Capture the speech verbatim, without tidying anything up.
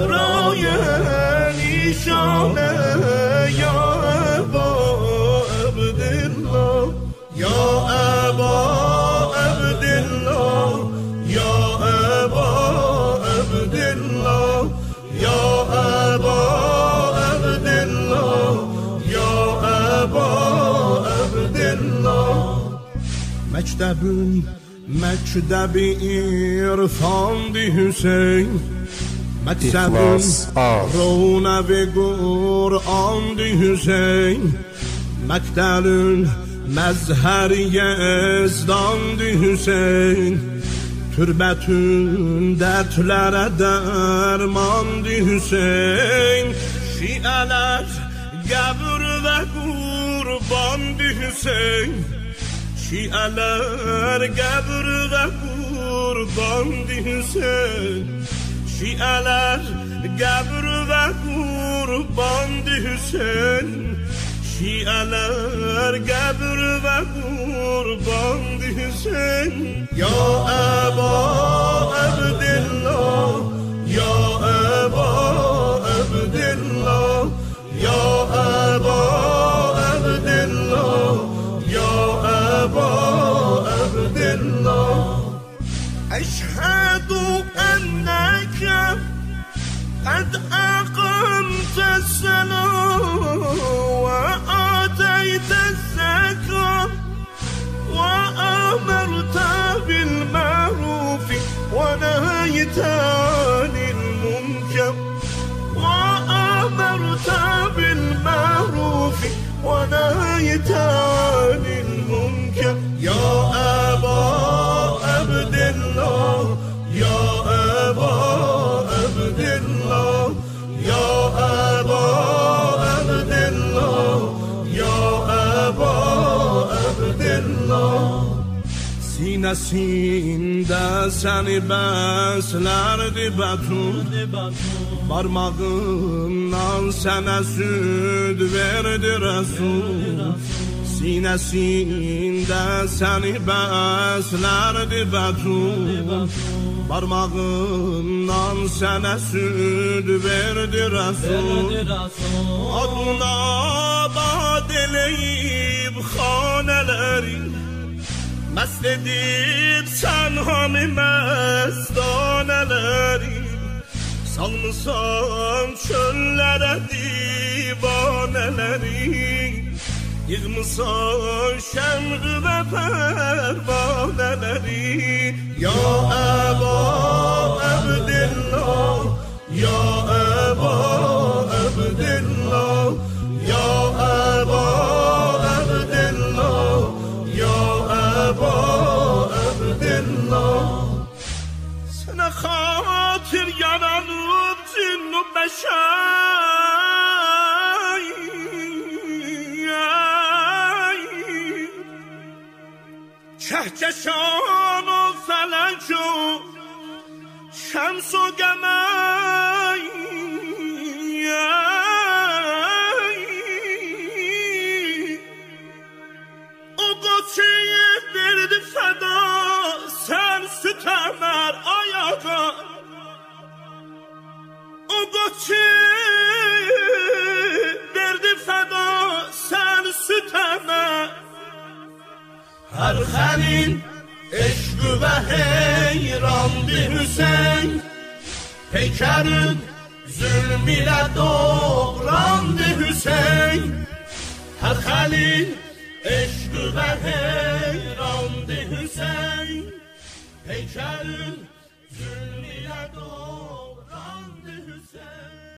زهرای نیشانه یا ابا عبدالله یا ابا عبدالله یا ابا عبدالله یا ابا عبدالله یا ابا عبدالله مکتبون مکتب عرفان دی حسین مکتبون رونق قرآن دی حسین مکتبون مظهر یزدان دی حسین türbetün dertlere derman di Hüseyin Şialar qəbr ve kurban di Hüseyin Şialar qəbr ve kurban di Hüseyin Şialar qəbr ve kurban di Hüseyin Şialar qəbr ve kurban di Hüseyin Ya Eba Abdillah Ya Eba Abdillah Ya Eba Abdillah Ya Eba Abdillah Eşhedü enneke قد أقمت الصلاة وآتيت الزكاة وأمرت بالمعروف ونهيت عن المنكر وأمرت بالمعروف ونهيت عن المنكر يا أبا عبد الله يا أبا عبد الله يا أبا عبد الله يا أبا عبد الله Sinesinde seni beslerdi Betul Parmağından sana süt verdi Resul Sinesinde seni beslerdi Betul Parmağından sana süt verdi Resul Adına bad eleyip haneleri Mest edip sen hami mestaneleri Salmışsan çöllere divaneleri Yığmışsan şemr ve pervaneleri Ya Eba Abdillah Ya Eba Abdillah Ya Eba Abdillah Ya Eba Abdillah Sana hatır yaranıp cinn-u beşer Kehkeşan o felek o şems o qamar O qoçiyi verdi feda sen süt əmər ayağa O qoçiyi verdi feda sen süt əmər Her xəlil eşq və heyrandı Hüseyin Peykərin zülm ilə doğrandı Hüseyin Her xəlil eşq və heyrandı Hüseyin Peykərin zülm ilə doğrandı Hüseyin